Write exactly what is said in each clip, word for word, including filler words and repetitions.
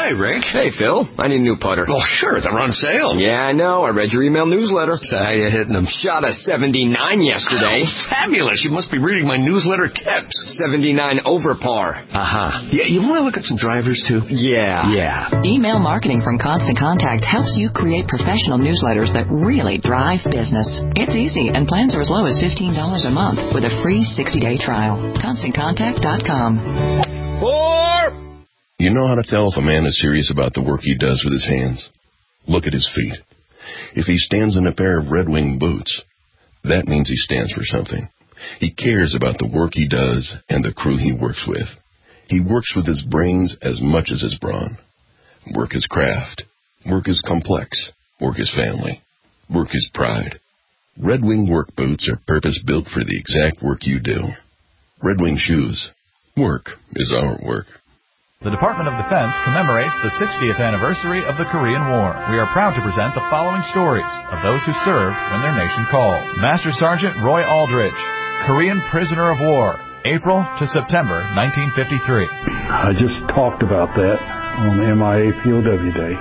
Hi, Rick. Hey, Phil. I need a new putter. Oh, sure. They're on sale. Yeah, I know. I read your email newsletter. So how you hitting them? Shot a seventy-nine yesterday. Oh, fabulous. You must be reading my newsletter tips. seventy-nine over par. Uh-huh. Yeah, you want to look at some drivers, too? Yeah. Yeah. Email marketing from Constant Contact helps you create professional newsletters that really drive business. It's easy, and plans are as low as fifteen dollars a month with a free sixty-day trial. constant contact dot com. Four! You know how to tell if a man is serious about the work he does with his hands? Look at his feet. If he stands in a pair of Red Wing boots, that means he stands for something. He cares about the work he does and the crew he works with. He works with his brains as much as his brawn. Work is craft. Work is complex. Work is family. Work is pride. Red Wing work boots are purpose-built for the exact work you do. Red Wing shoes. Work is our work. The Department of Defense commemorates the sixtieth anniversary of the Korean War. We are proud to present the following stories of those who served when their nation called. Master Sergeant Roy Aldridge, Korean prisoner of war, April to September nineteen fifty-three. I just talked about that on M I A P O W Day.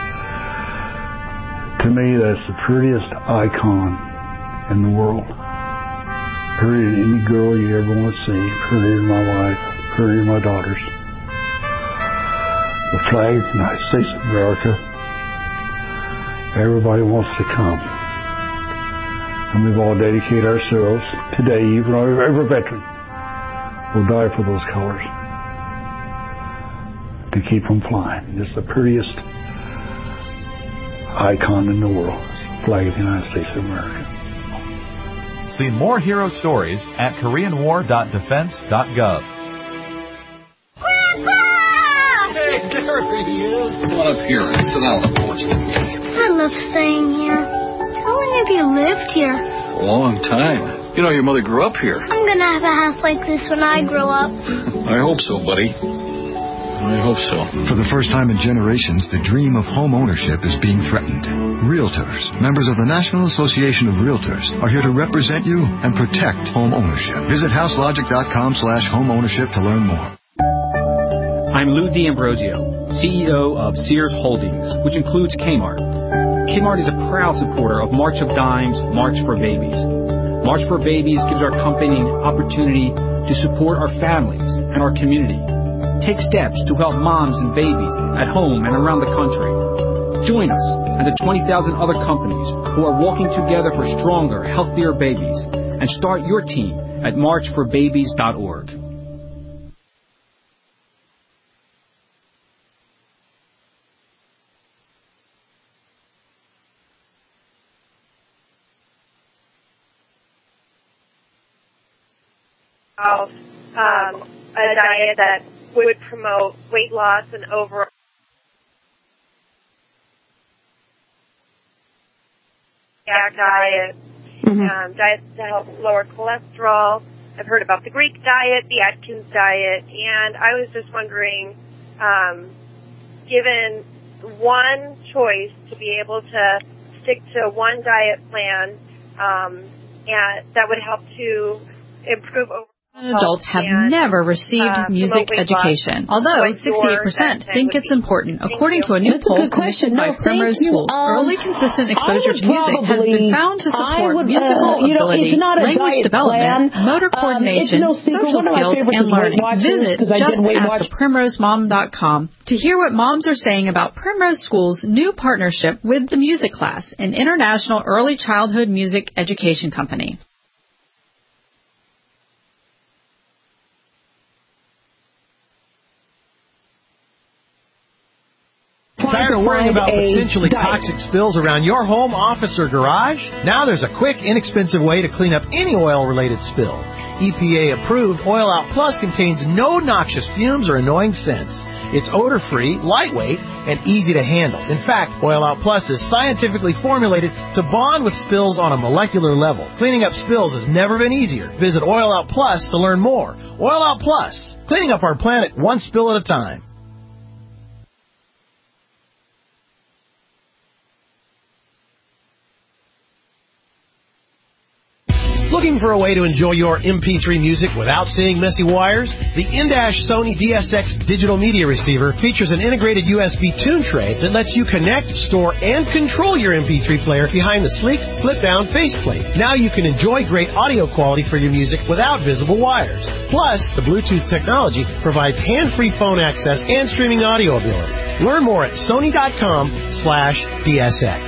To me, that's the prettiest icon in the world. Prettier than any girl you ever want to see. Prettier than my wife. Prettier than my daughters. The flag of the United States of America. Everybody wants to come. And we've all dedicated ourselves today, even every veteran will die for those colors to keep them flying. It's the prettiest icon in the world, the flag of the United States of America. See more hero stories at korean war dot defense dot gov. Hey, there he is. Come on up here and sit down on the porch with me. I love staying here. How long have you lived here? A long time. You know, your mother grew up here. I'm going to have a house like this when I grow up. I hope so, buddy. I hope so. For the first time in generations, the dream of home ownership is being threatened. Realtors, members of the National Association of Realtors, are here to represent you and protect home ownership. Visit houselogic dot com slash home ownership to learn more. I'm Lou D'Ambrosio, C E O of Sears Holdings, which includes Kmart. Kmart is a proud supporter of March of Dimes, March for Babies. March for Babies gives our company an opportunity to support our families and our community. Take steps to help moms and babies at home and around the country. Join us and the twenty thousand other companies who are working together for stronger, healthier babies. And start your team at march for babies dot org. Um, a diet that would promote weight loss and overall diet, mm-hmm. um, diets to help lower cholesterol. I've heard about the Greek diet, the Atkins diet, and I was just wondering, um, given one choice to be able to stick to one diet plan, um, and that would help to improve overall. Adults have and, never received uh, music education, although sixty-eight percent think it's important, according to a new poll commissioned by Primrose Schools. Um, Early consistent exposure to music has been found to support would, musical uh, you know, ability, language development, plan. motor coordination, um, no social skills, and learning. Visit just ask primrose mom dot com to hear what moms are saying about Primrose Schools' new partnership with the Music Class, an international early childhood music education company. Tired of worrying about potentially diet. toxic spills around your home, office, or garage? Now there's a quick, inexpensive way to clean up any oil-related spill. E P A-approved Oil Out Plus contains no noxious fumes or annoying scents. It's odor-free, lightweight, and easy to handle. In fact, Oil Out Plus is scientifically formulated to bond with spills on a molecular level. Cleaning up spills has never been easier. Visit Oil Out Plus to learn more. Oil Out Plus, cleaning up our planet one spill at a time. Looking for a way to enjoy your M P three music without seeing messy wires? The in-dash Sony D S X digital media receiver features an integrated U S B tune tray that lets you connect, store, and control your M P three player behind the sleek, flip-down faceplate. Now you can enjoy great audio quality for your music without visible wires. Plus, the Bluetooth technology provides hand-free phone access and streaming audio ability. Learn more at sony.com slash DSX.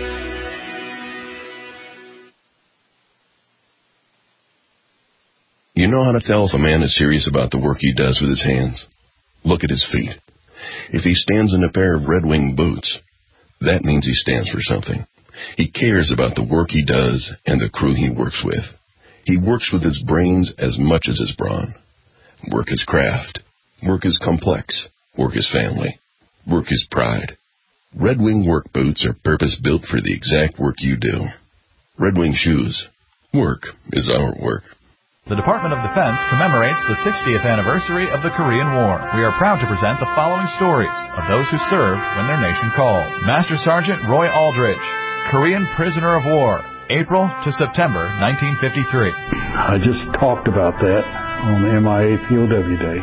You know how to tell if a man is serious about the work he does with his hands? Look at his feet. If he stands in a pair of Red Wing boots, that means he stands for something. He cares about the work he does and the crew he works with. He works with his brains as much as his brawn. Work is craft. Work is complex. Work is family. Work is pride. Red Wing work boots are purpose-built for the exact work you do. Red Wing shoes. Work is our work. The Department of Defense commemorates the sixtieth anniversary of the Korean War. We are proud to present the following stories of those who served when their nation called. Master Sergeant Roy Aldridge, Korean prisoner of war, April to September nineteen fifty-three. I just talked about that on the M I A P O W Day.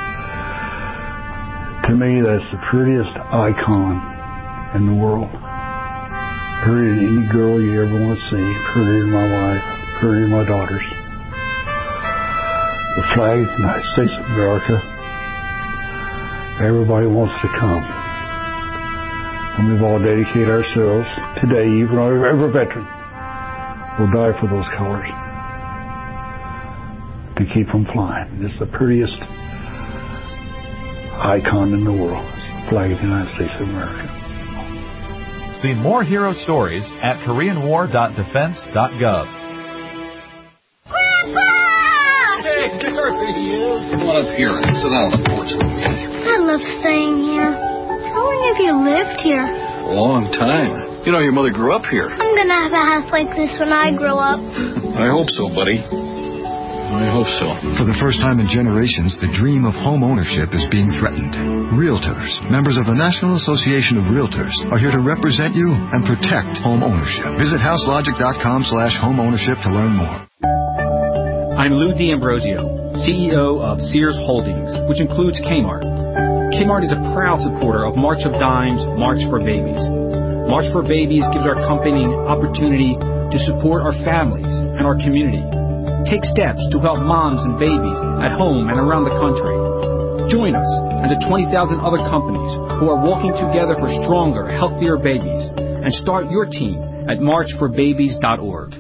To me, that's the prettiest icon in the world. Prettier than any girl you ever want to see. Prettier than my wife. Prettier than my daughters. The flag of the United States of America. Everybody wants to come. And we've all dedicated ourselves today, even every veteran will die for those colors to keep them flying. It's the prettiest icon in the world. It's the flag of the United States of America. See more hero stories at korean war dot defense dot gov. There he is. Come on up here and sit down on the porch with me. I love staying here. How long have you lived here? A long time. You know, your mother grew up here. I'm going to have a house like this when I grow up. I hope so, buddy. I hope so. For the first time in generations, the dream of home ownership is being threatened. Realtors, members of the National Association of Realtors, are here to represent you and protect home ownership. Visit houselogic.com slash home ownership to learn more. I'm Lou D'Ambrosio, C E O of Sears Holdings, which includes Kmart. Kmart is a proud supporter of March of Dimes, March for Babies. March for Babies gives our company an opportunity to support our families and our community. Take steps to help moms and babies at home and around the country. Join us and the twenty thousand other companies who are working together for stronger, healthier babies, and start your team at march for babies dot org.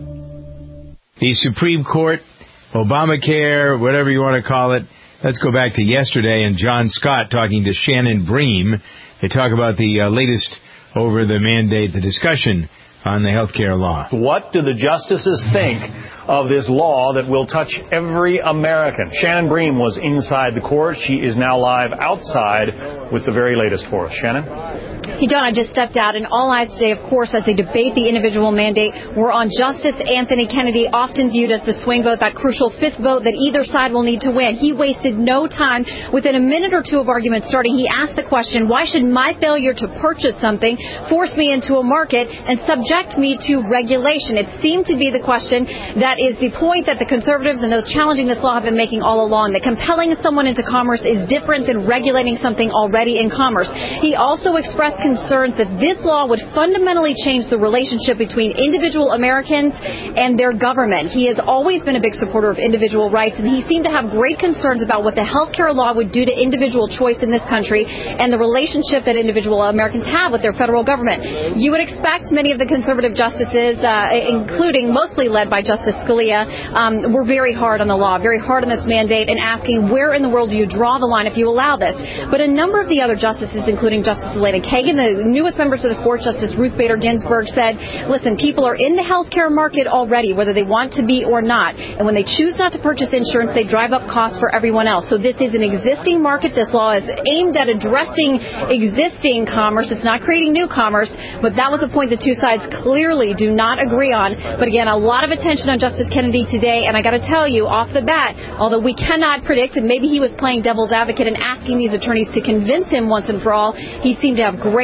The Supreme Court, Obamacare, whatever you want to call it. Let's go back to yesterday and John Scott talking to Shannon Bream. They talk about the uh, latest over the mandate, the discussion on the health care law. What do the justices think of this law that will touch every American? Shannon Bream was inside the court. She is now live outside with the very latest for us. Shannon? Hey, John, I just stepped out, and all eyes today, of course, as they debate the individual mandate, were on Justice Anthony Kennedy, often viewed as the swing vote, that crucial fifth vote that either side will need to win. He wasted no time. Within a minute or two of argument starting, he asked the question, why should my failure to purchase something force me into a market and subject me to regulation? It seemed to be the question that is the point that the conservatives and those challenging this law have been making all along, that compelling someone into commerce is different than regulating something already in commerce. He also expressed concerns that this law would fundamentally change the relationship between individual Americans and their government. He has always been a big supporter of individual rights, and he seemed to have great concerns about what the health care law would do to individual choice in this country and the relationship that individual Americans have with their federal government. You would expect many of the conservative justices, uh, including mostly led by Justice Scalia, um, were very hard on the law, very hard on this mandate, and asking where in the world do you draw the line if you allow this. But a number of the other justices, including Justice Elena Kagan, the newest members of the court, Justice Ruth Bader Ginsburg, said, listen, people are in the healthcare market already, whether they want to be or not. And when they choose not to purchase insurance, they drive up costs for everyone else. So this is an existing market. This law is aimed at addressing existing commerce. It's not creating new commerce. But that was a point the two sides clearly do not agree on. But again, a lot of attention on Justice Kennedy today. And I got to tell you, off the bat, although we cannot predict, and maybe he was playing devil's advocate and asking these attorneys to convince him once and for all, he seemed to have great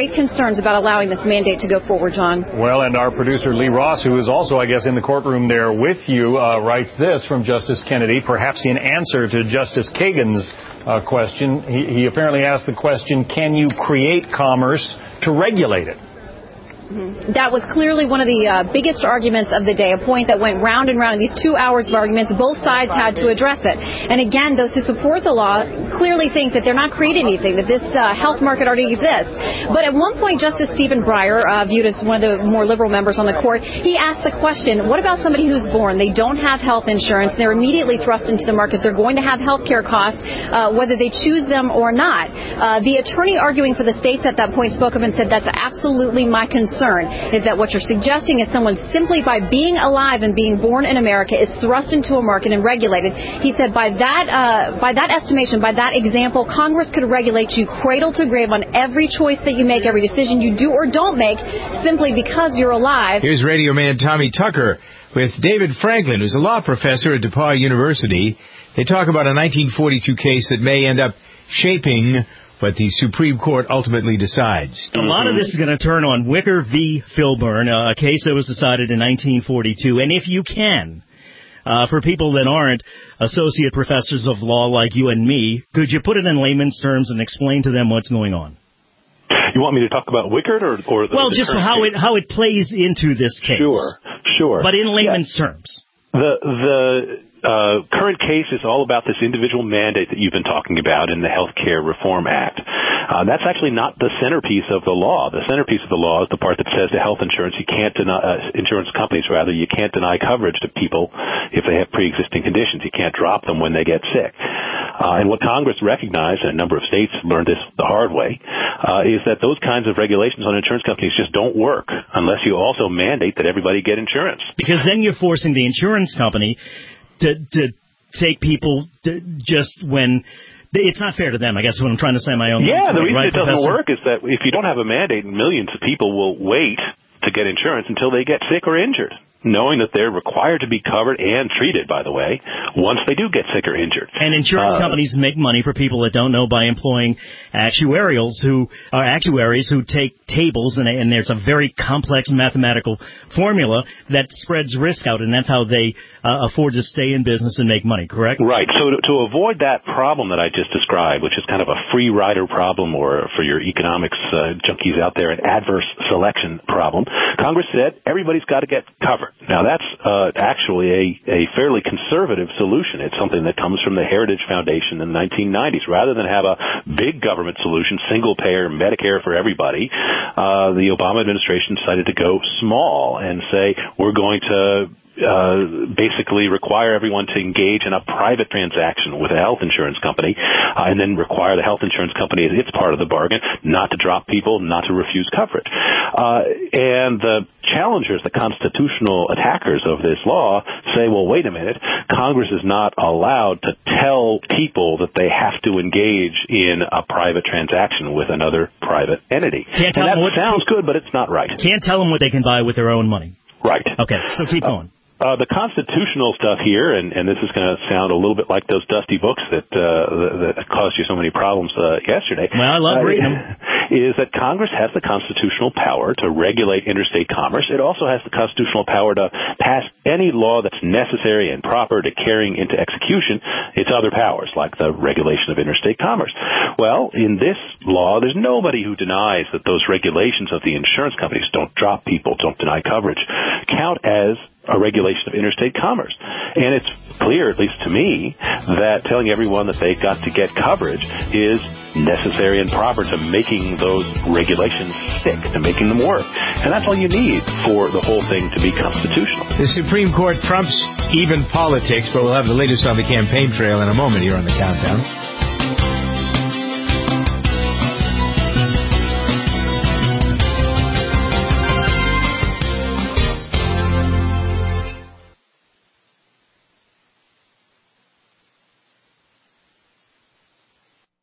grave concerns about allowing this mandate to go forward, John. Well, and our producer Lee Ross, who is also, I guess, in the courtroom there with you, uh, writes this from Justice Kennedy, perhaps in answer to Justice Kagan's uh, question. He, he apparently asked the question, can you create commerce to regulate it? Mm-hmm. That was clearly one of the uh, biggest arguments of the day, a point that went round and round in these two hours of arguments. Both sides had to address it. And again, those who support the law clearly think that they're not creating anything, that this uh, health market already exists. But at one point, Justice Stephen Breyer, uh, viewed as one of the more liberal members on the court, he asked the question, what about somebody who's born? They don't have health insurance. They're immediately thrust into the market. They're going to have health care costs, uh, whether they choose them or not. Uh, the attorney arguing for the states at that point spoke up and said, that's absolutely my concern. Is that what you're suggesting is someone simply by being alive and being born in America is thrust into a market and regulated. He said by that uh, by that estimation, by that example, Congress could regulate you cradle to grave on every choice that you make, every decision you do or don't make, simply because you're alive. Here's radio man Tommy Tucker with David Franklin, who's a law professor at DePauw University. They talk about a nineteen forty-two case that may end up shaping what the Supreme Court ultimately decides. A lot of this is going to turn on Wicker v. Filburn, a case that was decided in nineteen forty-two. And if you can, uh, for people that aren't associate professors of law like you and me, could you put it in layman's terms and explain to them what's going on? You want me to talk about Wickard or, or the, well, the just how case? it how it plays into this case. Sure, sure. But in layman's yeah. terms. The the uh, current case is all about this individual mandate that you've been talking about in the Health Care Reform Act. Uh, that's actually not the centerpiece of the law. The centerpiece of the law is the part that says to health insurance, you can't deny, uh, insurance companies rather, you can't deny coverage to people if they have pre-existing conditions. You can't drop them when they get sick. Uh, and what Congress recognized, and a number of states learned this the hard way, uh, is that those kinds of regulations on insurance companies just don't work unless you also mandate that everybody get insurance. Because then you're forcing the insurance company to, to take people to just when... It's not fair to them, I guess, what I'm trying to say in my own Yeah, the reason right, it doesn't Professor? work is that if you don't have a mandate, millions of people will wait to get insurance until they get sick or injured, knowing that they're required to be covered and treated, by the way, once they do get sick or injured. And insurance uh, companies make money, for people that don't know, by employing actuarials who are actuaries who take tables, and, and there's a very complex mathematical formula that spreads risk out, and that's how they uh, afford to stay in business and make money, correct? Right. So to, to avoid that problem that I just described, which is kind of a free rider problem, or for your economics uh, junkies out there, an adverse selection problem, Congress said everybody's got to get covered. Now, that's uh, actually a, a fairly conservative solution. It's something that comes from the Heritage Foundation in the nineteen nineties. Rather than have a big government solution, single-payer Medicare for everybody, uh, the Obama administration decided to go small and say, we're going to Uh, basically require everyone to engage in a private transaction with a health insurance company, uh, and then require the health insurance company as its part of the bargain not to drop people, not to refuse coverage. Uh, and the challengers, the constitutional attackers of this law, say, well, wait a minute, Congress is not allowed to tell people that they have to engage in a private transaction with another private entity. Can't tell and that them what sounds good, but it's not right. Can't tell them what they can buy with their own money. Right. Okay, so keep going. Uh, the constitutional stuff here, and, and this is going to sound a little bit like those dusty books that, uh, that caused you so many problems uh, yesterday. Well, I love reading them. Is that Congress has the constitutional power to regulate interstate commerce. It also has the constitutional power to pass any law that's necessary and proper to carrying into execution its other powers, like the regulation of interstate commerce. Well, in this law, there's nobody who denies that those regulations of the insurance companies, don't drop people, don't deny coverage, count as a regulation of interstate commerce. And it's clear, at least to me, that telling everyone that they've got to get coverage is necessary and proper to making those regulations stick, to making them work. And that's all you need for the whole thing to be constitutional. The Supreme Court trumps even politics, but we'll have the latest on the campaign trail in a moment here on the Countdown.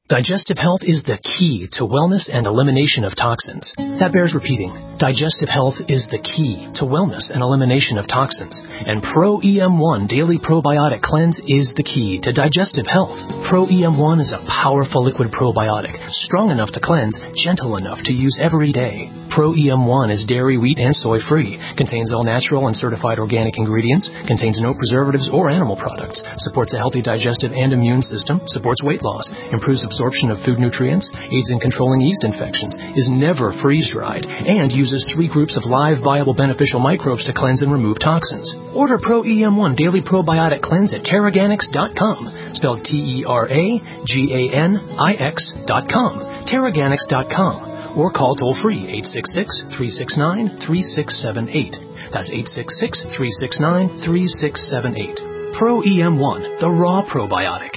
Digestive health is the key to wellness and elimination of toxins. That bears repeating. Digestive health is the key to wellness and elimination of toxins. And Pro E M one Daily Probiotic Cleanse is the key to digestive health. Pro E M one is a powerful liquid probiotic, strong enough to cleanse, gentle enough to use every day. Pro E M one is dairy, wheat, and soy-free, contains all natural and certified organic ingredients, contains no preservatives or animal products, supports a healthy digestive and immune system, supports weight loss, improves absorption of food nutrients, aids in controlling yeast infections, is never freeze-dried, and uses three groups of live, viable, beneficial microbes to cleanse and remove toxins. Order Pro E M one Daily Probiotic Cleanse at Terraganix dot com, spelled T E R A G A N I X dot com, Terraganix dot com. Or call toll-free eight six six, three six nine, three six seven eight. That's eight six six, three six nine, three six seven eight. Pro E M one, the raw probiotic.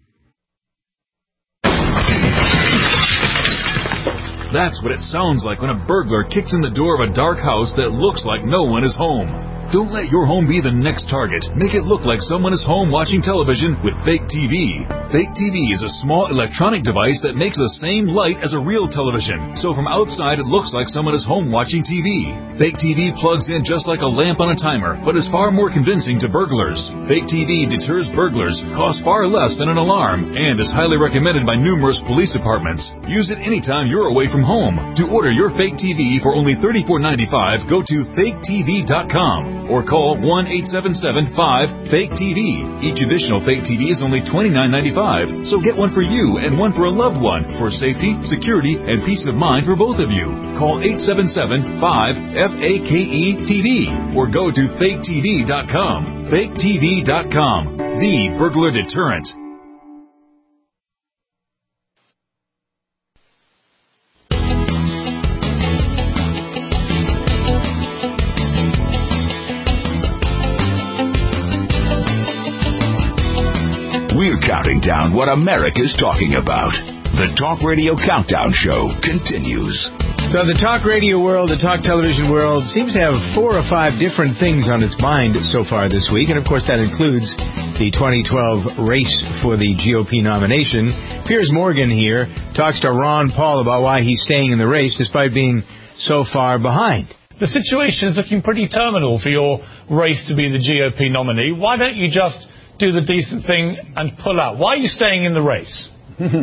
That's what it sounds like when a burglar kicks in the door of a dark house that looks like no one is home. Don't let your home be the next target. Make it look like someone is home watching television with Fake T V. Fake T V is a small electronic device that makes the same light as a real television. So from outside, it looks like someone is home watching T V. Fake T V plugs in just like a lamp on a timer, but is far more convincing to burglars. Fake T V deters burglars, costs far less than an alarm, and is highly recommended by numerous police departments. Use it anytime you're away from home. To order your Fake T V for only thirty-four ninety-five, go to fake T V dot com. Or call one eight seven seven, five, fake T V. Each additional Fake T V is only twenty-nine ninety-five, so get one for you and one for a loved one for safety, security, and peace of mind for both of you. Call eight seven seven, five, F A K E T V or go to fake T V dot com. fake T V dot com, the burglar deterrent. We're counting down what America's talking about. The Talk Radio Countdown Show continues. So the talk radio world, the talk television world, seems to have four or five different things on its mind so far this week. And, of course, that includes the twenty twelve race for the G O P nomination. Piers Morgan here talks to Ron Paul about why he's staying in the race despite being so far behind. The situation is looking pretty terminal for your race to be the G O P nominee. Why don't you just do the decent thing and pull out? Why are you staying in the race?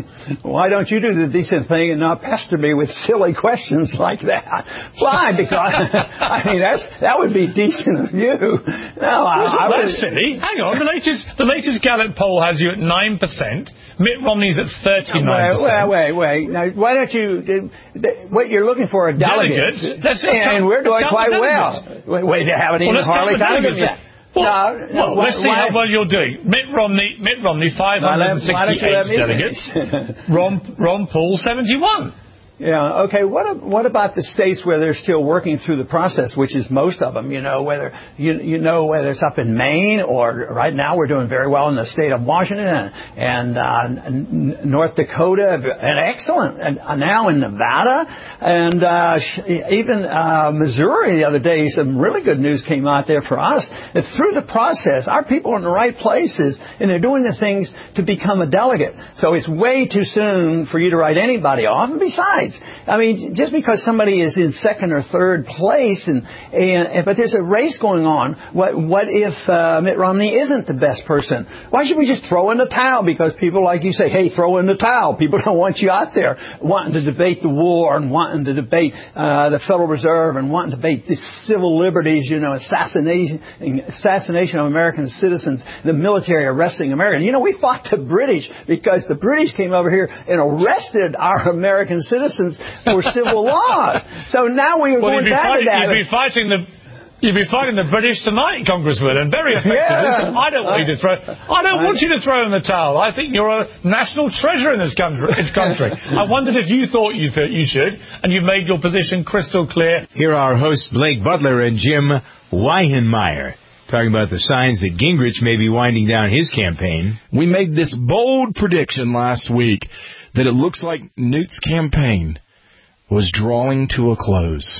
Why don't you do the decent thing and not pester me with silly questions like that? Why? Because, I mean, that's that would be decent of you. No, I, well, I that's would... silly. Hang on. The latest, the latest Gallup poll has you at nine percent. Mitt Romney's at thirty-nine percent. Wait, wait, wait. Now, why don't you... What you're looking for are delegates. Delegates. Let's, let's and count, we're doing quite well. Wait, wait, they haven't even well, hardly counted them yet. Well, no, no, well why, let's see why, how well you're doing. Mitt Romney, Mitt Romney, five hundred sixty-eight delegates. Ron, Ron Paul, seventy-one. Yeah, okay, what what about the states where they're still working through the process, which is most of them, you know, whether you you know whether it's up in Maine or right now we're doing very well in the state of Washington and, and uh, North Dakota, and excellent, and uh, now in Nevada, and uh, even uh, Missouri the other day, some really good news came out there for us. That through the process, our people are in the right places, and they're doing the things to become a delegate. So it's way too soon for you to write anybody off, and besides, I mean, just because somebody is in second or third place, and, and but there's a race going on. What what if uh, Mitt Romney isn't the best person? Why should we just throw in the towel? Because people like you say, hey, throw in the towel. People don't want you out there wanting to debate the war and wanting to debate uh, the Federal Reserve and wanting to debate the civil liberties, you know, assassination, assassination of American citizens, the military arresting Americans. You know, we fought the British because the British came over here and arrested our American citizens for civil laws. So now we are well, going you'd be back fighting, to that. You'd be fighting the you'd be fighting the British tonight, Congressman, and very effective. Yeah. Listen, I don't want you to throw. I don't want you to throw in the towel. I think you're a national treasure in this country. country. I wondered if you thought you th- you should, and you made your position crystal clear. Here are hosts Blake Butler and Jim Weihenmayer talking about the signs that Gingrich may be winding down his campaign. We made this bold prediction last week that it looks like Newt's campaign was drawing to a close.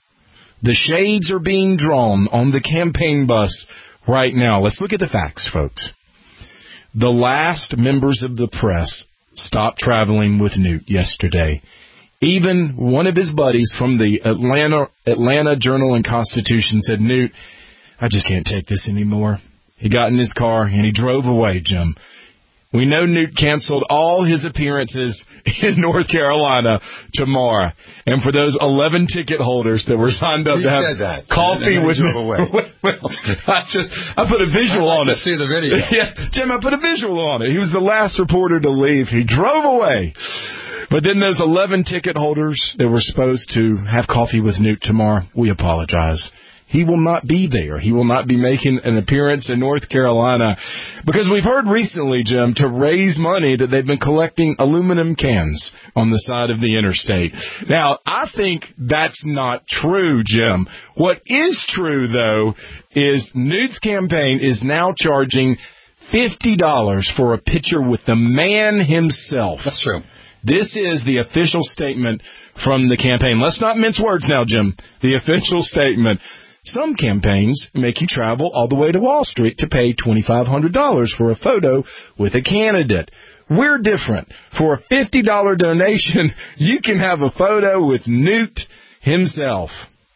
The shades are being drawn on the campaign bus right now. Let's look at the facts, folks. The last members of the press stopped traveling with Newt yesterday. Even one of his buddies from the Atlanta Atlanta Journal and Constitution said, Newt, I just can't take this anymore. He got in his car and he drove away, Jim. We know Newt canceled all his appearances in North Carolina tomorrow. And for those eleven ticket holders that were signed up he to have said that. coffee with me. Away. Well, I just, I put a visual I'd like on to it. see the video. Yeah, Jim, I put a visual on it. He was the last reporter to leave. He drove away. But then those eleven ticket holders that were supposed to have coffee with Newt tomorrow, we apologize. He will not be there. He will not be making an appearance in North Carolina because we've heard recently, Jim, to raise money that they've been collecting aluminum cans on the side of the interstate. Now, I think that's not true, Jim. What is true, though, is Newt's campaign is now charging fifty dollars for a picture with the man himself. That's true. This is the official statement from the campaign. Let's not mince words now, Jim. The official statement. Some campaigns make you travel all the way to Wall Street to pay twenty-five hundred dollars for a photo with a candidate. We're different. For a fifty dollars donation, you can have a photo with Newt himself.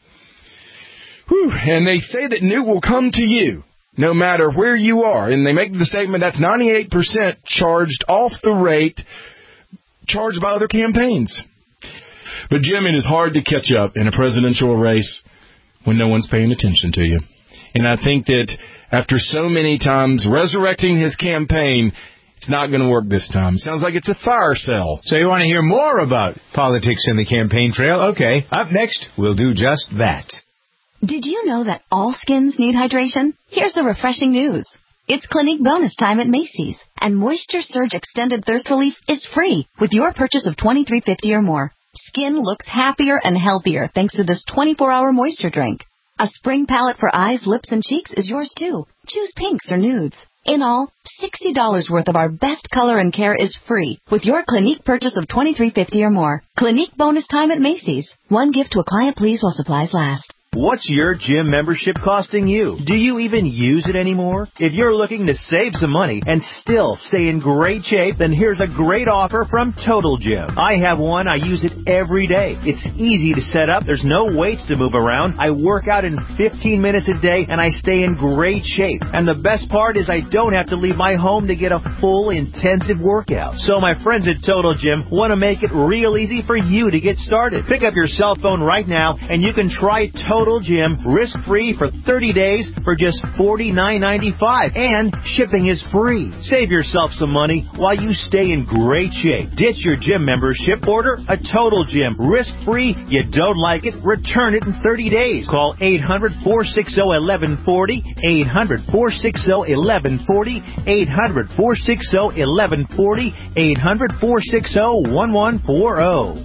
Whew. And they say that Newt will come to you no matter where you are. And they make the statement that's ninety-eight percent charged off the rate charged by other campaigns. But, Jim, it is hard to catch up in a presidential race when no one's paying attention to you. And I think that after so many times resurrecting his campaign, it's not going to work this time. It sounds like it's a fire sale. So you want to hear more about politics in the campaign trail? Okay, up next, we'll do just that. Did you know that all skins need hydration? Here's the refreshing news. It's Clinique bonus time at Macy's, and Moisture Surge Extended Thirst Relief is free with your purchase of twenty-three fifty or more. Skin looks happier and healthier thanks to this twenty-four hour moisture drink. A spring palette for eyes, lips, and cheeks is yours too. Choose pinks or nudes. In all, sixty dollars worth of our best color and care is free with your Clinique purchase of twenty-three fifty or more. Clinique bonus time at Macy's. One gift to a client, please, while supplies last. What's your gym membership costing you? Do you even use it anymore? If you're looking to save some money and still stay in great shape, then here's a great offer from Total Gym. I have one. I use it every day. It's easy to set up. There's no weights to move around. I work out in fifteen minutes a day, and I stay in great shape. And the best part is I don't have to leave my home to get a full, intensive workout. So my friends at Total Gym want to make it real easy for you to get started. Pick up your cell phone right now, and you can try Total Total Gym risk-free for thirty days for just forty-nine ninety-five, and shipping is free. Save yourself some money while you stay in great shape. Ditch your gym membership. Order a Total Gym risk-free. You don't like it? Return it in thirty days. Call eight hundred, four six zero, one one four zero, eight hundred, four six zero, one one four zero, eight hundred, four six zero, one one four zero, eight hundred, four six zero, one one four zero.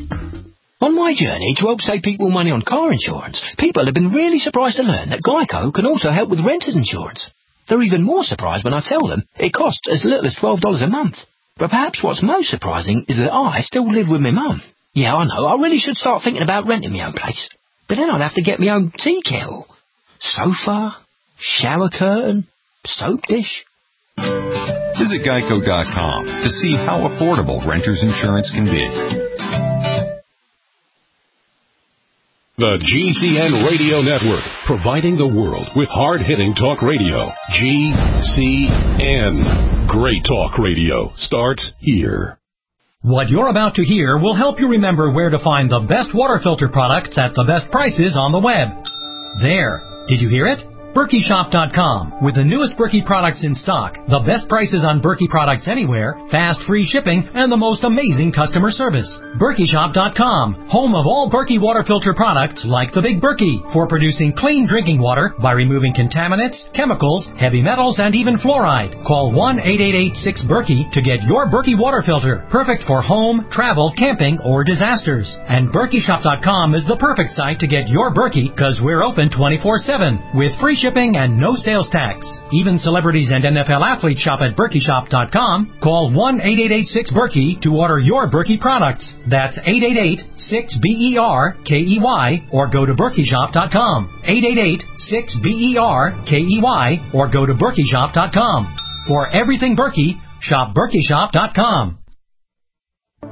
On my journey to help save people money on car insurance, people have been really surprised to learn that Geico can also help with renter's insurance. They're even more surprised when I tell them it costs as little as twelve dollars a month. But perhaps what's most surprising is that I still live with my mum. Yeah, I know, I really should start thinking about renting my own place. But then I'd have to get my own tea kettle, sofa, shower curtain, soap dish. Visit geico dot com to see how affordable renter's insurance can be. The G C N Radio Network, providing the world with hard-hitting talk radio. G C N. Great talk radio starts here. What you're about to hear will help you remember where to find the best water filter products at the best prices on the web. There. Did you hear it? Berkey Shop dot com. With the newest Berkey products in stock, the best prices on Berkey products anywhere, fast free shipping, and the most amazing customer service. Berkey Shop dot com. Home of all Berkey water filter products like the Big Berkey for producing clean drinking water by removing contaminants, chemicals, heavy metals, and even fluoride. Call one eight eight eight six Berkey to get your Berkey water filter. Perfect for home, travel, camping, or disasters. And Berkey Shop dot com is the perfect site to get your Berkey because we're open twenty-four seven with free shipping and no sales tax. Even celebrities and N F L athletes shop at Berkey Shop dot com. Call one eight eight eight six Berkey to order your Berkey products. That's eight eight eight six B E R K E Y or go to Berkey Shop dot com. eight eight eight six B E R K E Y or go to Berkey Shop dot com. For everything Berkey, shop Berkey Shop dot com.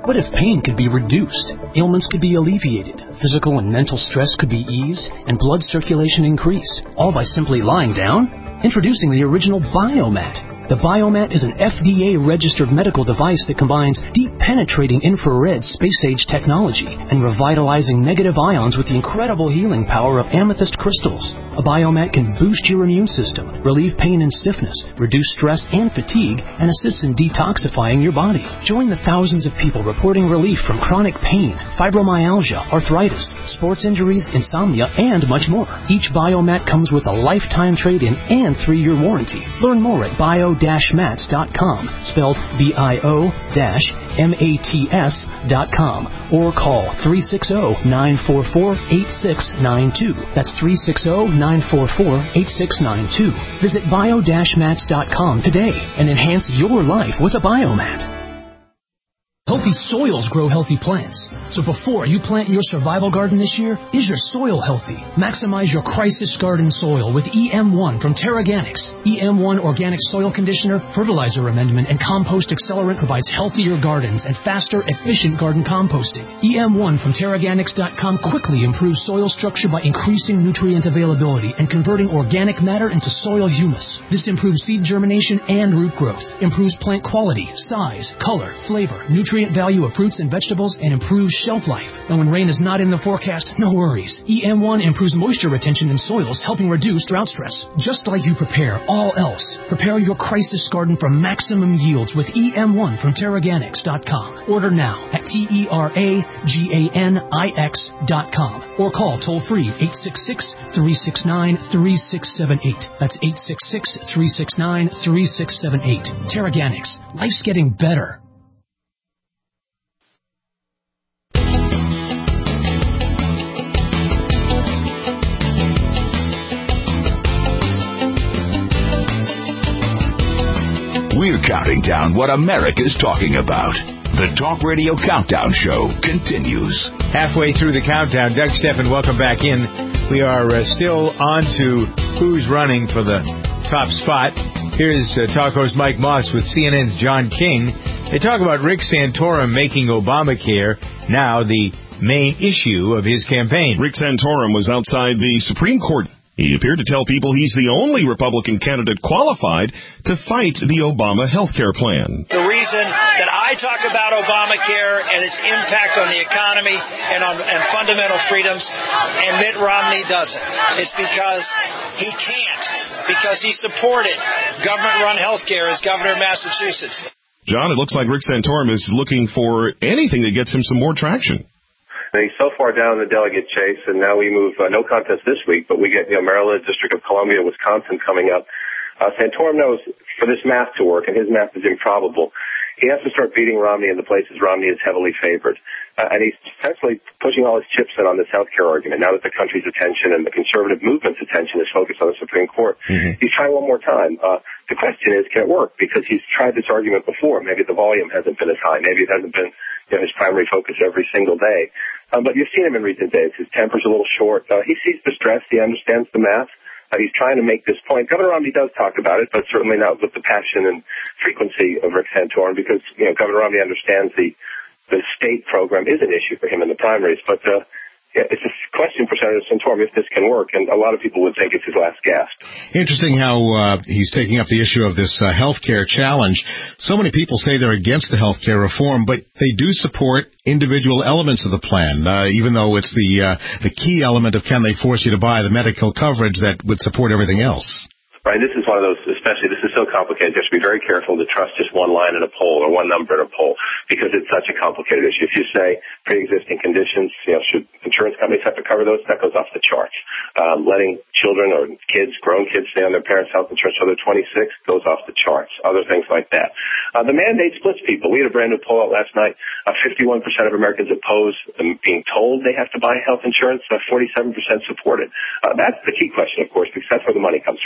What if pain could be reduced, ailments could be alleviated, physical and mental stress could be eased, and blood circulation increased, all by simply lying down? Introducing the original Biomat. The Biomat is an F D A-registered medical device that combines deep-penetrating infrared space-age technology and revitalizing negative ions with the incredible healing power of amethyst crystals. A Biomat can boost your immune system, relieve pain and stiffness, reduce stress and fatigue, and assists in detoxifying your body. Join the thousands of people reporting relief from chronic pain, fibromyalgia, arthritis, sports injuries, insomnia, and much more. Each Biomat comes with a lifetime trade-in and three-year warranty. Learn more at bio mats dot com, spelled B I O M A T S dot com, or call three six zero, nine four four, eight six nine two. That's three six zero, nine four four, eight six nine two. Visit bio mats dot com today and enhance your life with a Biomat. Healthy soils grow healthy plants. So before you plant your survival garden this year, is your soil healthy? Maximize your crisis garden soil with E M one from Terraganics. E M one Organic Soil Conditioner, Fertilizer Amendment, and Compost Accelerant provides healthier gardens and faster, efficient garden composting. E M one from Terraganics dot com quickly improves soil structure by increasing nutrient availability and converting organic matter into soil humus. This improves seed germination and root growth, improves plant quality, size, color, flavor, nutrient value of fruits and vegetables, and improves shelf life. And when rain is not in the forecast, no worries. E M one improves moisture retention in soils, helping reduce drought stress. Just like you prepare all else, prepare your crisis garden for maximum yields with E M one from Terraganics dot com. Order now at T E R A G A N I X dot com or call toll-free eight six six, three six nine, three six seven eight. That's eight six six, three six nine, three six seven eight. Terraganics. Life's getting better. We're counting down what America's talking about. The Talk Radio Countdown Show continues. Halfway through the countdown, Doug Steffen, welcome back in. We are uh, still on to who's running for the top spot. Here's uh, talk host Mike Moss with C N N's John King. They talk about Rick Santorum making Obamacare now the main issue of his campaign. Rick Santorum was outside the Supreme Court. He appeared to tell people he's the only Republican candidate qualified to fight the Obama health care plan. The reason that I talk about Obamacare and its impact on the economy and on and fundamental freedoms, and Mitt Romney doesn't, is because he can't, because he supported government-run health care as governor of Massachusetts. John, it looks like Rick Santorum is looking for anything that gets him some more traction. He's so far down the delegate chase, and now we move, uh, no contest this week, but we get, you know, Maryland, District of Columbia, Wisconsin coming up. Uh, Santorum knows for this math to work, and his math is improbable, he has to start beating Romney in the places Romney is heavily favored. Uh, and he's essentially pushing all his chips in on this health care argument, now that the country's attention and the conservative movement's attention is focused on the Supreme Court. Mm-hmm. He's trying one more time. Uh, the question is, can it work? Because he's tried this argument before. Maybe the volume hasn't been as high. Maybe it hasn't been, you know, his primary focus every single day. Um, but you've seen him in recent days. His temper's a little short. Uh, he sees the stress. He understands the math. Uh, he's trying to make this point. Governor Romney does talk about it, but certainly not with the passion and frequency of Rick Santorum, because, you know, Governor Romney understands the the state program is an issue for him in the primaries. But uh, yeah, it's a question for Senator Santorum if this can work, and a lot of people would think it's his last gasp. Interesting how uh, he's taking up the issue of this uh, health care challenge. So many people say they're against the health care reform, but they do support individual elements of the plan, uh, even though it's the uh, the key element of can they force you to buy the medical coverage that would support everything else. Right, this is one of those, especially, this is so complicated, you have to be very careful to trust just one line in a poll or one number in a poll, because it's such a complicated issue. If you say pre-existing conditions, you know, should insurance companies have to cover those? That goes off the charts. Um, letting children or kids, grown kids, stay on their parents' health insurance until they're twenty-six goes off the charts. Other things like that. Uh, the mandate splits people. We had a brand new poll out last night. Uh, fifty-one percent of Americans oppose them being told they have to buy health insurance. Uh, forty-seven percent support it. Uh, that's the key question, of course, because that's where the money comes from. It,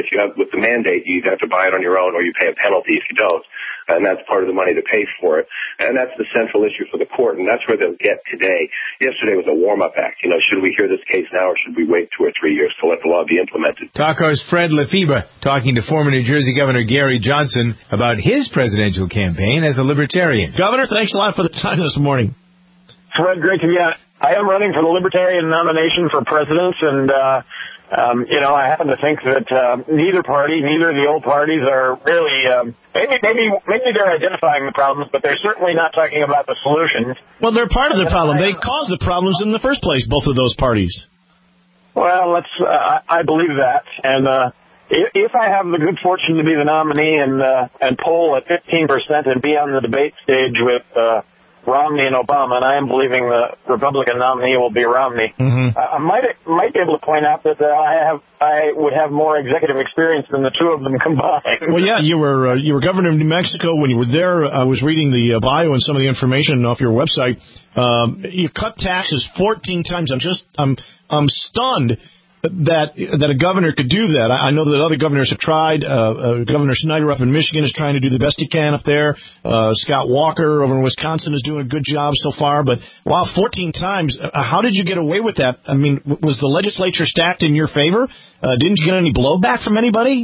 if you have, with the mandate, you either have to buy it on your own or you pay a penalty if you don't. And that's part of the money to pay for it. And that's the central issue for the court, and that's where they'll get today. Yesterday was a warm-up act. You know, should we hear this case now or should we wait two or three years to let the law be implemented? Talko's Fred Lefebvre talking to former New Jersey Governor Gary Johnson about his presidential campaign as a libertarian. Governor, thanks a lot for the time this morning. Fred, great to be on. I am running for the Libertarian nomination for president, and, uh, um, you know, I happen to think that uh, neither party, neither of the old parties are really, um, maybe, maybe, maybe they're identifying the problems, but they're certainly not talking about the solutions. Well, they're part of the problem. They caused the problems in the first place, both of those parties. Well, let's, uh, I believe that, and, uh, if I have the good fortune to be the nominee and, uh, and poll at fifteen percent and be on the debate stage with, uh, Romney and Obama, and I am believing the Republican nominee will be Romney. Mm-hmm. I might might be able to point out that uh, I have I would have more executive experience than the two of them combined. Well, yeah, you were uh, you were governor of New Mexico when you were there. I was reading the uh, bio and some of the information off your website. Um, you cut taxes fourteen times. I'm just I'm I'm stunned that that a governor could do that. I, I know that other governors have tried. Uh, uh, Governor Snyder up in Michigan is trying to do the best he can up there. Uh, Scott Walker over in Wisconsin is doing a good job so far. But, wow, fourteen times. Uh, how did you get away with that? I mean, w- was the legislature stacked in your favor? Uh, didn't you get any blowback from anybody?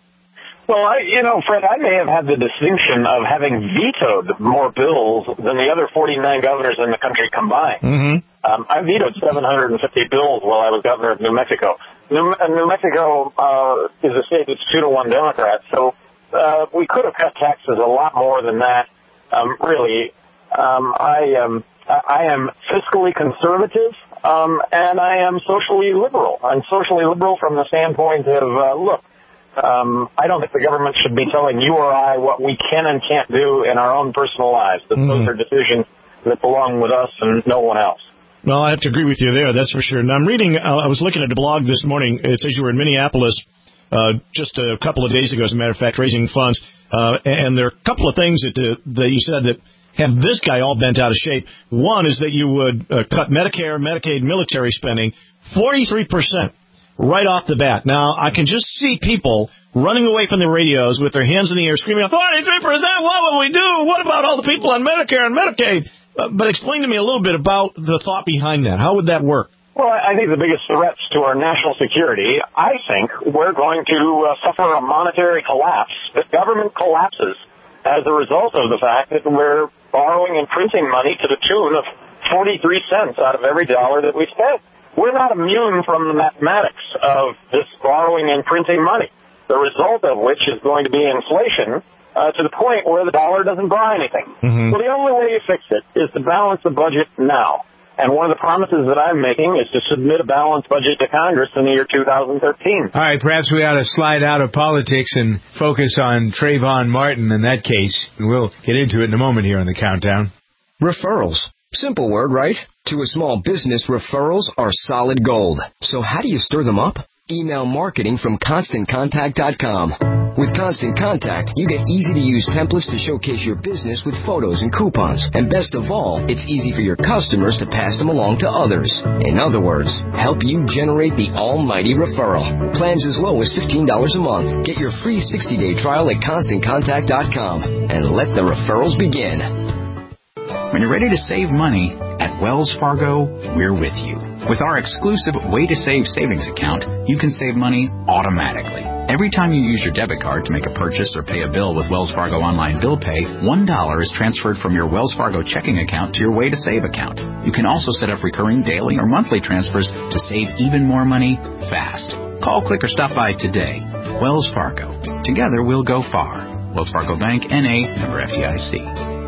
Well, I, you know, Fred, I may have had the distinction of having vetoed more bills than the other forty-nine governors in the country combined. Mm-hmm. Um, I vetoed seven hundred fifty bills while I was governor of New Mexico. New, New Mexico uh, is a state that's two to one Democrat, so uh, we could have cut taxes a lot more than that. Um, really, um, I um, I am fiscally conservative, um, and I am socially liberal. I'm socially liberal from the standpoint of uh, look. Um, I don't think the government should be telling you or I what we can and can't do in our own personal lives. But mm-hmm. Those are decisions that belong with us and no one else. Well, I have to agree with you there, that's for sure. Now, I'm reading, uh, I was looking at a blog this morning. It says you were in Minneapolis uh, just a couple of days ago, as a matter of fact, raising funds. Uh, and there are a couple of things that, uh, that you said that have this guy all bent out of shape. One is that you would uh, cut Medicare, Medicaid, military spending forty-three percent. Right off the bat. Now, I can just see people running away from the radios with their hands in the air screaming, forty-three percent, what will we do? What about all the people on Medicare and Medicaid? Uh, but explain to me a little bit about the thought behind that. How would that work? Well, I think the biggest threats to our national security, I think we're going to uh, suffer a monetary collapse. The government collapses as a result of the fact that we're borrowing and printing money to the tune of forty-three cents out of every dollar that we spend. We're not immune from the mathematics of this borrowing and printing money, the result of which is going to be inflation uh, to the point where the dollar doesn't buy anything. Mm-hmm. Well, the only way you fix it is to balance the budget now. And one of the promises that I'm making is to submit a balanced budget to Congress in the year two thousand thirteen. All right, perhaps we ought to slide out of politics and focus on Trayvon Martin in that case. We'll get into it in a moment here on the Countdown. Referrals. Simple word, right? To a small business, referrals are solid gold. So how do you stir them up? Email marketing from constant contact dot com. With Constant Contact, you get easy-to-use templates to showcase your business with photos and coupons. And best of all, it's easy for your customers to pass them along to others. In other words, help you generate the almighty referral. Plans as low as fifteen dollars a month. Get your free sixty-day trial at constant contact dot com and let the referrals begin. When you're ready to save money, at Wells Fargo, we're with you. With our exclusive Way to Save savings account, you can save money automatically. Every time you use your debit card to make a purchase or pay a bill with Wells Fargo Online Bill Pay, one dollar is transferred from your Wells Fargo checking account to your Way to Save account. You can also set up recurring daily or monthly transfers to save even more money fast. Call, click, or stop by today. Wells Fargo. Together we'll go far. Wells Fargo Bank, N A, member F D I C.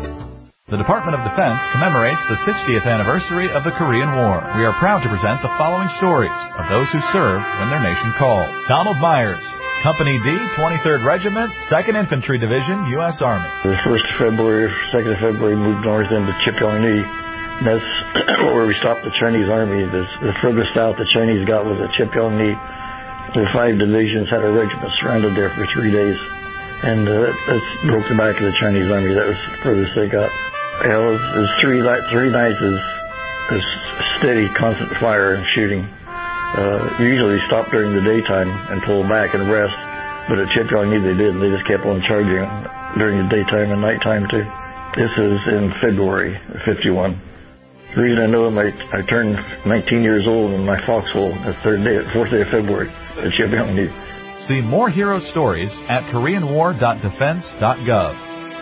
The Department of Defense commemorates the sixtieth anniversary of the Korean War. We are proud to present the following stories of those who served when their nation called. Donald Myers, Company D, twenty-third Regiment, second Infantry Division, U S Army. The first of February, second of February, moved north into Cheopyeong-ni. That's where we stopped the Chinese Army. The, the furthest out the Chinese got was at Cheopyeong-ni. The five divisions had a regiment surrounded there for three days. And uh, that broke the back of the Chinese Army. That was the furthest they got. You know, it was, it was three, three nights of, of steady, constant fire and shooting. Uh, usually stop during the daytime and pull back and rest. But at Chip Young Knee they did. They just kept on charging during the daytime and nighttime too. This is in February of fifty-one. The reason I know him, I, I turned nineteen years old in my foxhole the third day, fourth day of February at Chip Young Knee. See more hero stories at korean war dot defense dot gov.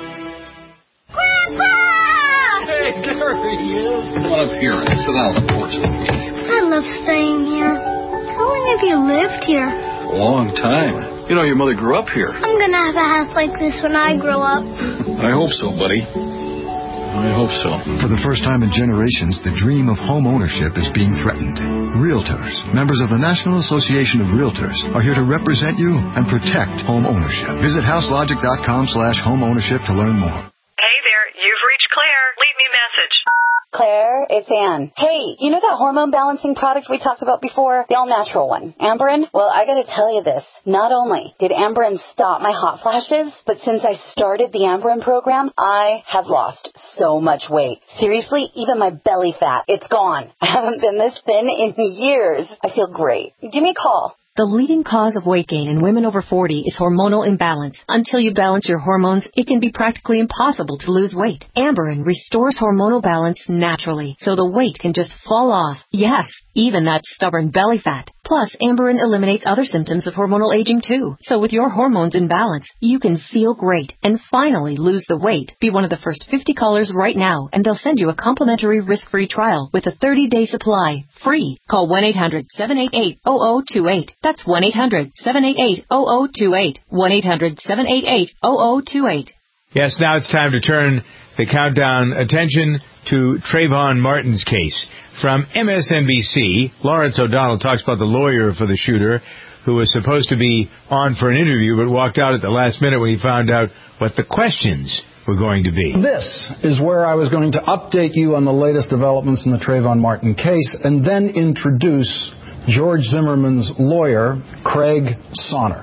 Grandpa! Hey, there he is. Come on up here and sit on the porch with me. I love staying here. How long have you lived here? A long time. You know, your mother grew up here. I'm going to have a house like this when I grow up. I hope so, buddy. I hope so. For the first time in generations, the dream of home ownership is being threatened. Realtors, members of the National Association of Realtors, are here to represent you and protect home ownership. Visit houselogic dot com slash home ownership to learn more. Hey there, you've reached Claire. Leave me a message. Claire, it's Ann. Hey, you know that hormone balancing product we talked about before? The all-natural one, Amberen? Well, I gotta tell you this. Not only did Amberen stop my hot flashes, but since I started the Amberen program, I have lost so much weight. Seriously, even my belly fat, it's gone. I haven't been this thin in years. I feel great. Give me a call. The leading cause of weight gain in women over forty is hormonal imbalance. Until you balance your hormones, it can be practically impossible to lose weight. Amberen restores hormonal balance naturally, so the weight can just fall off. Yes, even that stubborn belly fat. Plus, Amberen eliminates other symptoms of hormonal aging too. So with your hormones in balance, you can feel great and finally lose the weight. Be one of the first fifty callers right now, and they'll send you a complimentary risk-free trial with a thirty-day supply, free. Call one eight hundred seven eight eight zero zero two eight. That's one eight hundred seven eight eight zero zero two eight. one eight hundred seven eight eight zero zero two eight. Yes, now it's time to turn the countdown attention to Trayvon Martin's case. From M S N B C, Lawrence O'Donnell talks about the lawyer for the shooter who was supposed to be on for an interview but walked out at the last minute when he found out what the questions were going to be. This is where I was going to update you on the latest developments in the Trayvon Martin case and then introduce George Zimmerman's lawyer, Craig Sonner.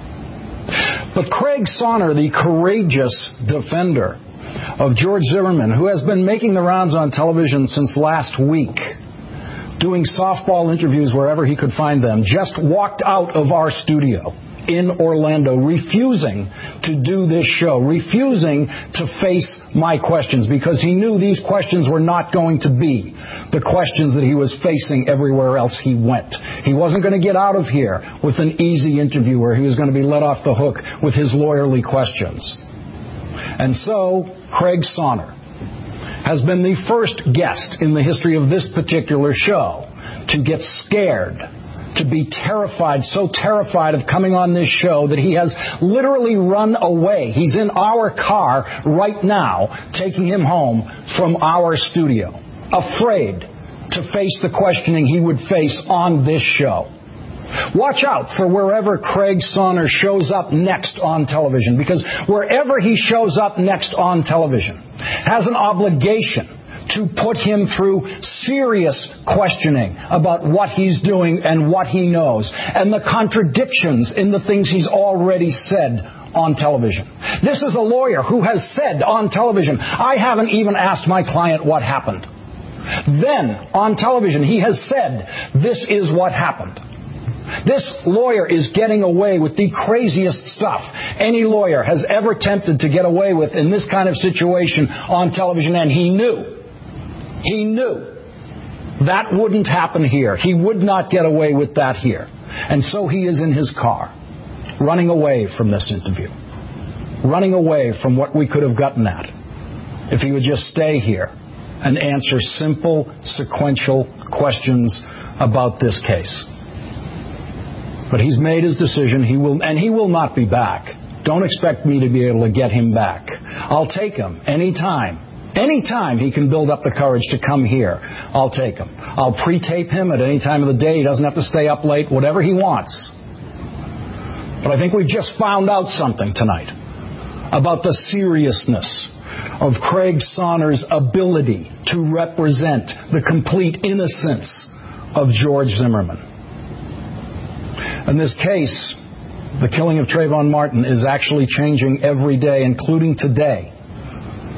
But Craig Sonner, the courageous defender of George Zimmerman, who has been making the rounds on television since last week, doing softball interviews wherever he could find them, just walked out of our studio in Orlando, refusing to do this show, refusing to face my questions, because he knew these questions were not going to be the questions that he was facing everywhere else he went. He wasn't going to get out of here with an easy interview where he was going to be let off the hook with his lawyerly questions. And so, Craig Sonner has been the first guest in the history of this particular show to get scared, to be terrified, so terrified of coming on this show that he has literally run away. He's in our car right now, taking him home from our studio, afraid to face the questioning he would face on this show. Watch out for wherever Craig Sonner shows up next on television, because wherever he shows up next on television has an obligation to put him through serious questioning about what he's doing and what he knows, and the contradictions in the things he's already said on television. This is a lawyer who has said on television, I haven't even asked my client what happened. Then, on television, he has said, this is what happened. This lawyer is getting away with the craziest stuff any lawyer has ever attempted to get away with in this kind of situation on television, and he knew. He knew that wouldn't happen here. He would not get away with that here. And so he is in his car, running away from this interview, running away from what we could have gotten at if he would just stay here and answer simple, sequential questions about this case. But he's made his decision, he will, and he will not be back. Don't expect me to be able to get him back. I'll take him anytime. Anytime he can build up the courage to come here, I'll take him. I'll pre-tape him at any time of the day. He doesn't have to stay up late, whatever he wants. But I think we've just found out something tonight about the seriousness of Craig Sonner's ability to represent the complete innocence of George Zimmerman. In this case, the killing of Trayvon Martin is actually changing every day, including today.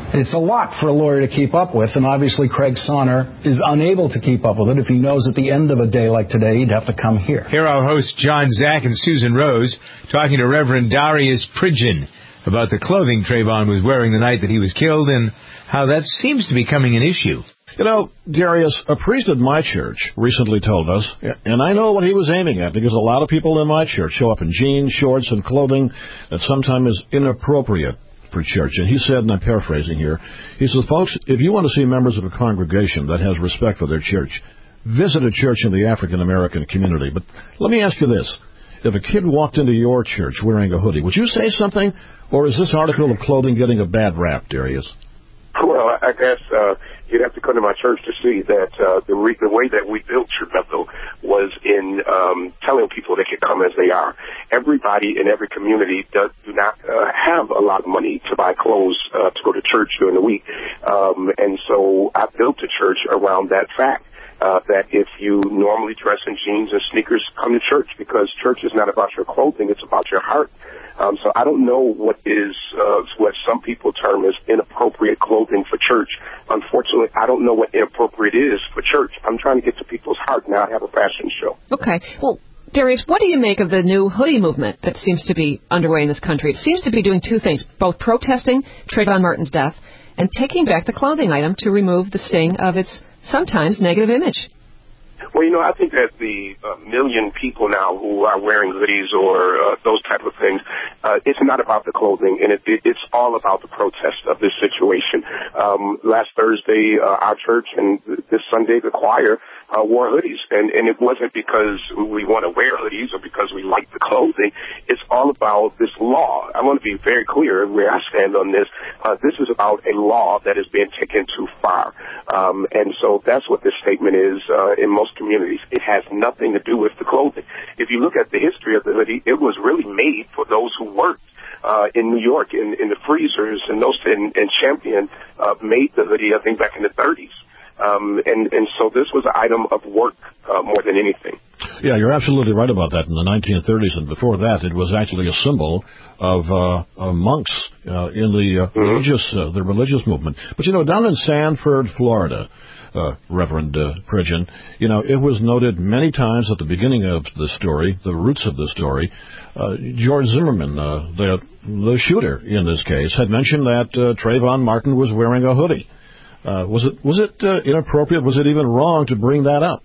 It's a lot for a lawyer to keep up with, and obviously Craig Sonner is unable to keep up with it. If he knows at the end of a day like today, he'd have to come here. Here are our hosts John Zack and Susan Rose talking to Reverend Darius Pridgeon about the clothing Trayvon was wearing the night that he was killed and how that seems to be becoming an issue. You know, Darius, a priest at my church recently told us, and I know what he was aiming at, because a lot of people in my church show up in jeans, shorts, and clothing that sometimes is inappropriate for church. And he said, and I'm paraphrasing here, he says, folks, if you want to see members of a congregation that has respect for their church, visit a church in the African-American community. But let me ask you this. If a kid walked into your church wearing a hoodie, would you say something? Or is this article of clothing getting a bad rap, Darius? Well, I guess uh, you'd have to come to my church to see that uh, the, re- the way that we built True Bethel was in um, telling people they could come as they are. Everybody in every community does do not uh, have a lot of money to buy clothes uh, to go to church during the week. Um, and so I built the church around that fact. Uh, that if you normally dress in jeans and sneakers, come to church, because church is not about your clothing, it's about your heart. Um, so I don't know what is uh, what some people term as inappropriate clothing for church. Unfortunately, I don't know what inappropriate is for church. I'm trying to get to people's heart, now I have a fashion show. Okay. Well, Darius, what do you make of the new hoodie movement that seems to be underway in this country? It seems to be doing two things, both protesting Trayvon Martin's death and taking back the clothing item to remove the sting of its sometimes negative image. Well, you know, I think that the uh, million people now who are wearing hoodies or uh, those type of things, uh, it's not about the clothing, and it, it, it's all about the protest of this situation. Um, last Thursday, uh, our church, and this Sunday, the choir, uh, wore hoodies, and, and it wasn't because we want to wear hoodies or because we like the clothing. It's all about this law. I want to be very clear where I stand on this. Uh, this is about a law that is being taken too far, um, and so that's what this statement is uh, in most communities. It has nothing to do with the clothing. If you look at the history of the hoodie, it was really made for those who worked uh, in New York in, in the freezers, and those and, and Champion uh, made the hoodie, I think, back in the thirties. Um, and, and so this was an item of work uh, more than anything. Yeah, you're absolutely right about that. In the nineteen thirties and before that, it was actually a symbol of, uh, of monks uh, in the uh, mm-hmm. religious uh, the religious movement. But, you know, down in Sanford, Florida, uh, Reverend uh, Pridgeon, you know, it was noted many times at the beginning of the story, the roots of the story, uh, George Zimmerman, uh, the, the shooter in this case, had mentioned that uh, Trayvon Martin was wearing a hoodie. Uh, was it was it uh, inappropriate? Was it even wrong to bring that up?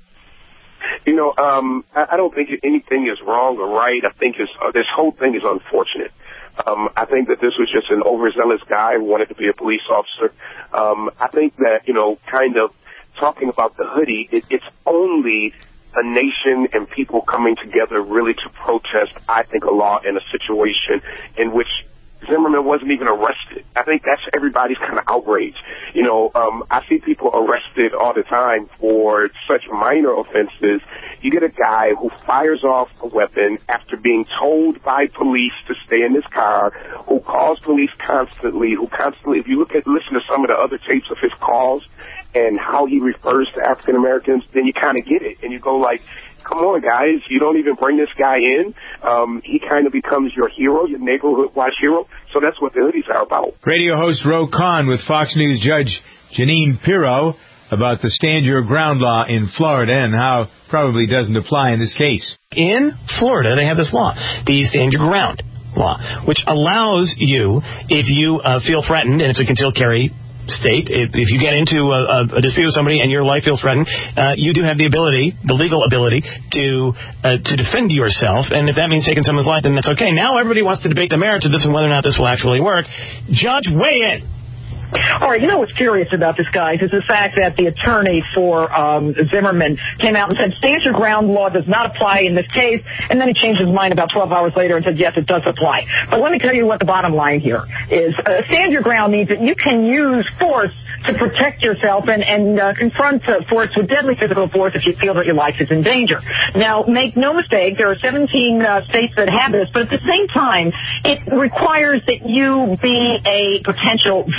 You know, um, I, I don't think anything is wrong or right. I think it's, uh, this whole thing is unfortunate. Um, I think that this was just an overzealous guy who wanted to be a police officer. Um, I think that, you know, kind of talking about the hoodie, it, it's only a nation and people coming together really to protest, I think, a law in a situation in which Zimmerman wasn't even arrested. I think that's everybody's kind of outraged. You know, um, I see people arrested all the time for such minor offenses. You get a guy who fires off a weapon after being told by police to stay in his car, who calls police constantly, who constantly, if you look at, listen to some of the other tapes of his calls and how he refers to African Americans, then you kind of get it. And you go like, come on, guys, you don't even bring this guy in. Um, he kind of becomes your hero, your neighborhood watch hero. So that's what the hoodies are about. Radio host Ro Khan with Fox News Judge Jeanine Pirro about the Stand Your Ground law in Florida and how it probably doesn't apply in this case. In Florida, they have this law, the Stand Your Ground law, which allows you, if you uh, feel threatened, and it's a concealed carry state, if, if you get into a, a dispute with somebody and your life feels threatened, uh, you do have the ability, the legal ability, to uh, to defend yourself. And if that means taking someone's life, then that's okay. Now everybody wants to debate the merits of this and whether or not this will actually work. Judge, weigh in. All right, you know what's curious about this, guys, is the fact that the attorney for um, Zimmerman came out and said stand your ground law does not apply in this case, and then he changed his mind about twelve hours later and said, yes, it does apply. But let me tell you what the bottom line here is. Uh, stand your ground means that you can use force to protect yourself and, and uh, confront uh, force with deadly physical force if you feel that your life is in danger. Now, make no mistake, there are seventeen uh, states that have this, but at the same time, it requires that you be a potential victim.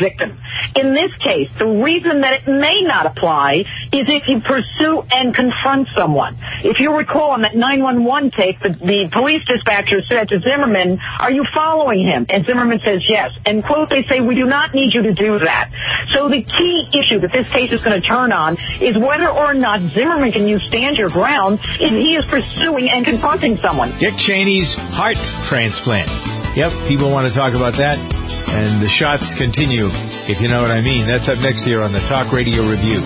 In this case, the reason that it may not apply is if you pursue and confront someone. If you recall on that nine one one tape, the, the police dispatcher said to Zimmerman, "Are you following him?" And Zimmerman says, "Yes." And, quote, they say, "We do not need you to do that." So the key issue that this case is going to turn on is whether or not Zimmerman can use stand your ground if he is pursuing and confronting someone. Dick Cheney's heart transplant. Yep, people want to talk about that. And the shots continue, if you know what I mean. That's up next here on the Talk Radio Review.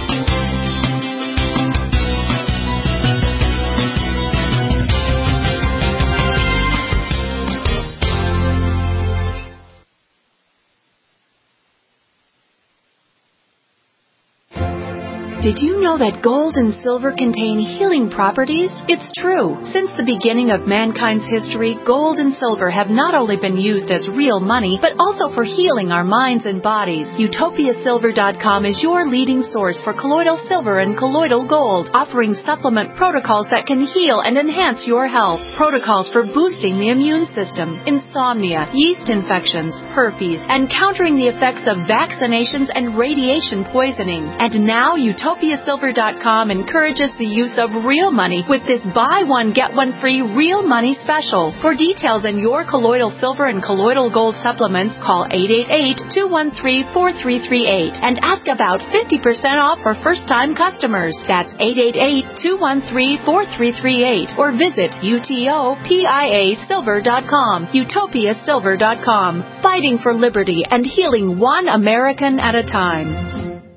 Did you know that gold and silver contain healing properties? It's true. Since the beginning of mankind's history, gold and silver have not only been used as real money, but also for healing our minds and bodies. Utopia Silver dot com is your leading source for colloidal silver and colloidal gold, offering supplement protocols that can heal and enhance your health. Protocols for boosting the immune system, insomnia, yeast infections, herpes, and countering the effects of vaccinations and radiation poisoning. And now Utopia Utopia Silver dot com encourages the use of real money with this buy one, get one free real money special. For details on your colloidal silver and colloidal gold supplements, call eight eight eight, two one three, four three three eight and ask about fifty percent off for first-time customers. That's eight eight eight, two one three, four three three eight or visit Utopia Silver dot com. Utopia Silver dot com. Fighting for liberty and healing one American at a time.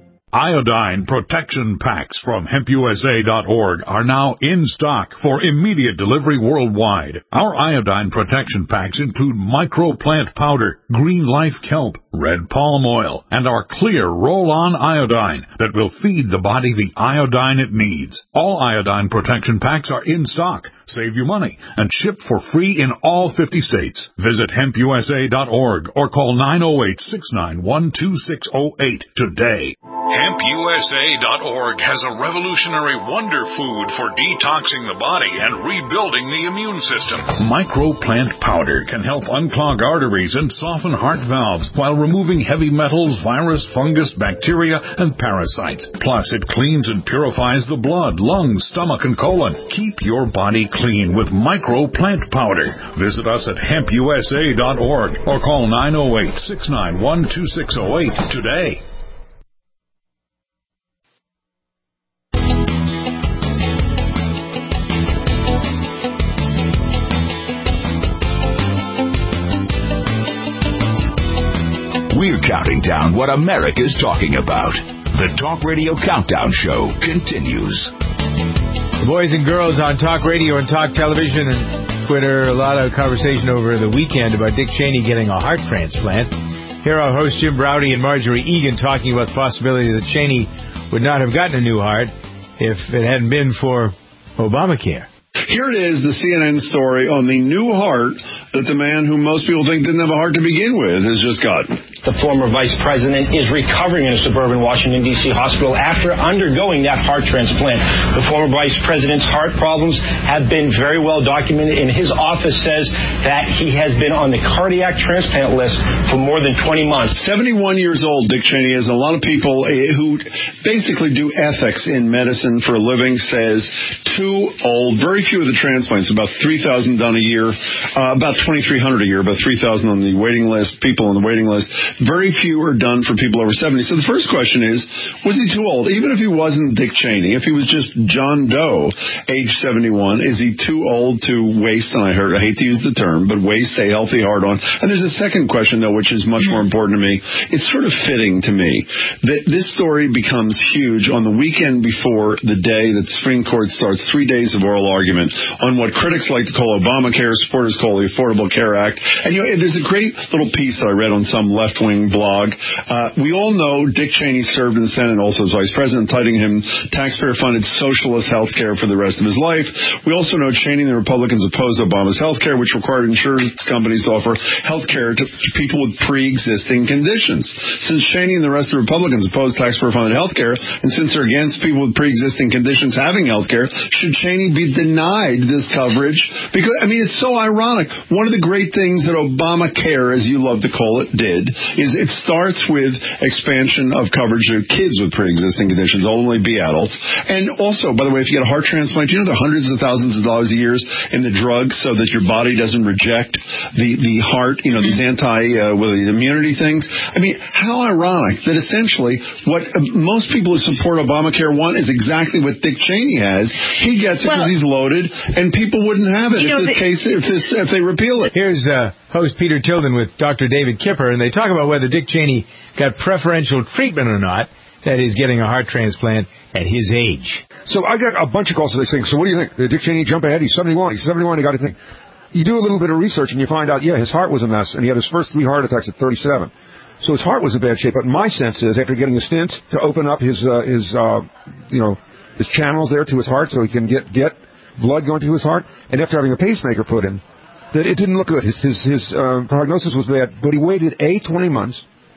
Iodine protection packs from hemp U S A dot org are now in stock for immediate delivery worldwide. Our iodine protection packs include microplant powder, green life kelp, red palm oil, and our clear roll-on iodine that will feed the body the iodine it needs. All iodine protection packs are in stock. Save you money and shipped for free in all fifty states. Visit hemp U S A dot org or call nine oh eight, six nine one, two six oh eight today. hemp U S A dot org has a revolutionary wonder food for detoxing the body and rebuilding the immune system. Microplant powder can help unclog arteries and soften heart valves while removing heavy metals, virus, fungus, bacteria, and parasites. Plus, it cleans and purifies the blood, lungs, stomach, and colon. Keep your body clean with Microplant powder. Visit us at hemp U S A dot org or call nine oh eight, six nine one, two six oh eight today. We're counting down what America's talking about. The Talk Radio Countdown Show continues. The boys and girls on Talk Radio and Talk Television and Twitter, a lot of conversation over the weekend about Dick Cheney getting a heart transplant. Here our host Jim Browdy and Marjorie Egan talking about the possibility that Cheney would not have gotten a new heart if it hadn't been for Obamacare. Here it is, the C N N story on the new heart that the man who most people think didn't have a heart to begin with has just gotten. The former vice president is recovering in a suburban Washington, D C hospital after undergoing that heart transplant. The former vice president's heart problems have been very well documented, and his office says that he has been on the cardiac transplant list for more than twenty months. seventy-one years old, Dick Cheney is. A lot of people who basically do ethics in medicine for a living says too old. Very few of the transplants, about three thousand done a year, uh, about twenty-three hundred a year, about three thousand on the waiting list, people on the waiting list. Very few are done for people over seventy. So the first question is, was he too old? Even if he wasn't Dick Cheney, if he was just John Doe, age seventy-one, is he too old to waste, and I heard, I hate to use the term, but waste a healthy heart on? And there's a second question, though, which is much more important to me. It's sort of fitting to me that this story becomes huge on the weekend before the day that the Supreme Court starts three days of oral argument on what critics like to call Obamacare, supporters call the Affordable Care Act. And, you know, there's a great little piece that I read on some left-wing blog. Uh, we all know Dick Cheney served in the Senate also as vice president, entitling him taxpayer-funded socialist health care for the rest of his life. We also know Cheney and the Republicans opposed Obama's health care, which required insurance companies to offer health care to people with pre-existing conditions. Since Cheney and the rest of the Republicans opposed taxpayer-funded health care, and since they're against people with pre-existing conditions having health care, should Cheney be denied this coverage? Because, I mean, it's so ironic. One of the great things that Obamacare, as you love to call it, did is it starts with expansion of coverage of kids with pre-existing conditions, only be adults. And also, by the way, if you get a heart transplant, you know there are hundreds of thousands of dollars a year in the drugs so that your body doesn't reject the, the heart, you know, these anti, uh, well, the immunity things. I mean, how ironic that essentially what uh, most people who support Obamacare want is exactly what Dick Cheney has. He gets it because well, he's loaded, and people wouldn't have it if know, this the, case, if this, if they repeal it. Here's uh, host Peter Tilden with Doctor David Kipper, and they talk about whether Dick Cheney got preferential treatment or not. That is, getting a heart transplant at his age. So I got a bunch of calls today saying, so what do you think? Did Dick Cheney jump ahead? He's seventy-one. He's seventy-one. He got to think. You do a little bit of research and you find out, yeah, his heart was a mess, and he had his first three heart attacks at thirty-seven. So his heart was in bad shape. But my sense is, after getting a stent to open up his, uh, his, uh, you know, his channels there to his heart so he can get, get blood going to his heart, and after having a pacemaker put in, that it didn't look good. His, his, his uh, prognosis was bad, but he waited A, twenty months.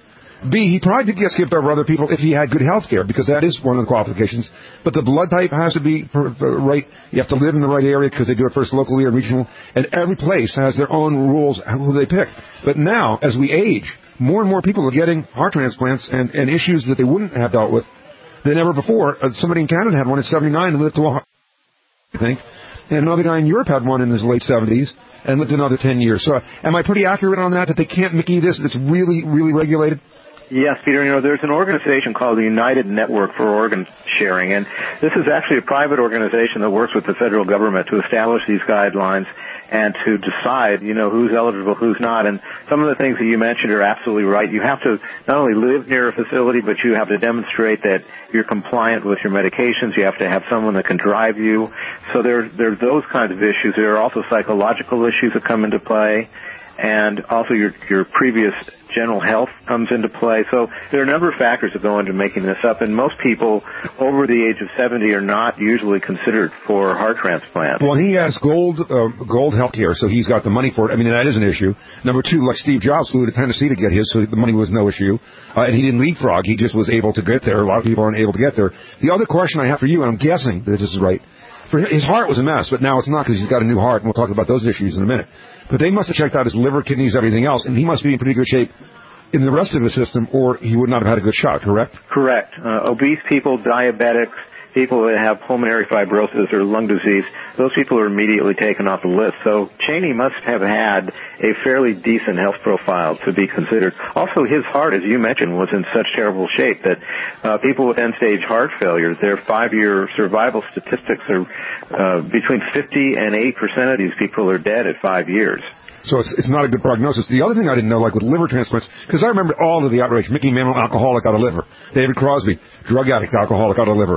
B, he probably did get skipped over other people if he had good health care, because that is one of the qualifications. But the blood type has to be right. You have to live in the right area because they do it first locally or regional. And every place has their own rules who they pick. But now, as we age, more and more people are getting heart transplants and, and issues that they wouldn't have dealt with than ever before. Uh, somebody in Canada had one at seventy-nine and lived to a hundred, I think. And another guy in Europe had one in his late seventies and lived another ten years. So am I pretty accurate on that, that they can't Mickey this? It's really, really regulated? Yes, Peter, you know, there's an organization called the United Network for Organ Sharing, and this is actually a private organization that works with the federal government to establish these guidelines and to decide, you know, who's eligible, who's not. And some of the things that you mentioned are absolutely right. You have to not only live near a facility, but you have to demonstrate that you're compliant with your medications. You have to have someone that can drive you. So there, there's those kinds of issues. There are also psychological issues that come into play. And also your your previous general health comes into play. So there are a number of factors that go into making this up, and most people over the age of seventy are not usually considered for heart transplant. Well, he has gold uh, gold health care, so he's got the money for it. I mean, that is an issue. Number two, like Steve Jobs flew to Tennessee to get his, so the money was no issue. Uh, and he didn't leapfrog. He just was able to get there. A lot of people aren't able to get there. The other question I have for you, and I'm guessing that this is right, for his heart was a mess, but now it's not because he's got a new heart, and we'll talk about those issues in a minute. But they must have checked out his liver, kidneys, everything else, and he must be in pretty good shape in the rest of his system, or he would not have had a good shot, correct? Correct. Uh, obese people, diabetics, people that have pulmonary fibrosis or lung disease, those people are immediately taken off the list. So Cheney must have had a fairly decent health profile to be considered. Also, his heart, as you mentioned, was in such terrible shape that uh, people with end-stage heart failure, their five-year survival statistics are uh, between fifty and eighty percent of these people are dead at five years. So it's, it's not a good prognosis. The other thing I didn't know, like with liver transplants, because I remember all of the outrage. Mickey Mantle, alcoholic, out of liver. David Crosby, drug addict, alcoholic, out of liver.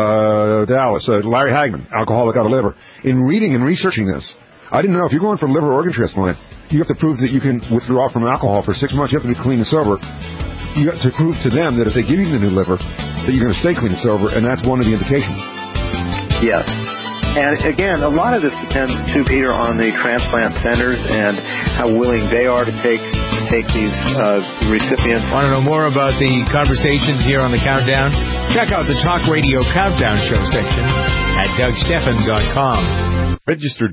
Uh, Dallas, uh, Larry Hagman, alcoholic, out of liver. In reading and researching this, I didn't know if you're going for liver organ transplant, you have to prove that you can withdraw from alcohol for six months. You have to be clean and sober. You have to prove to them that if they give you the new liver, that you're going to stay clean and sober, and that's one of the indications. Yes. And again, a lot of this depends, too, Peter, on the transplant centers and how willing they are to take take these uh, recipients. Want to know more about the conversations here on the Countdown? Check out the Talk Radio Countdown Show section at Doug Stephan dot com. Registered